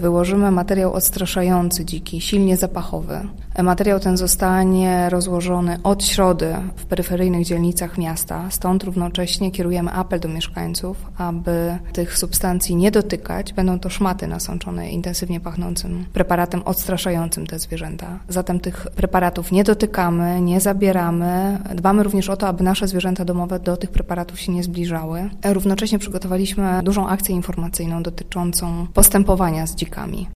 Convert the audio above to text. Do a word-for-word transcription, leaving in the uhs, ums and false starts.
wyłożymy materiał odstraszający dziki, silnie zapachowy. Materiał ten zostanie rozłożony od środy w peryferyjnych dzielnicach miasta, stąd równocześnie kierujemy apel do mieszkańców, aby tych substancji nie dotykać. Będą to szmaty nasączone intensywnie pachnącym preparatem odstraszającym te zwierzęta. Zatem tych preparatów nie dotykamy, nie zabieramy. Dbamy również o to, aby nasze zwierzęta domowe do tych preparatów się nie zbliżały. Równocześnie przygotowaliśmy dużą akcję informacyjną dotyczącą postępowania z dzikami.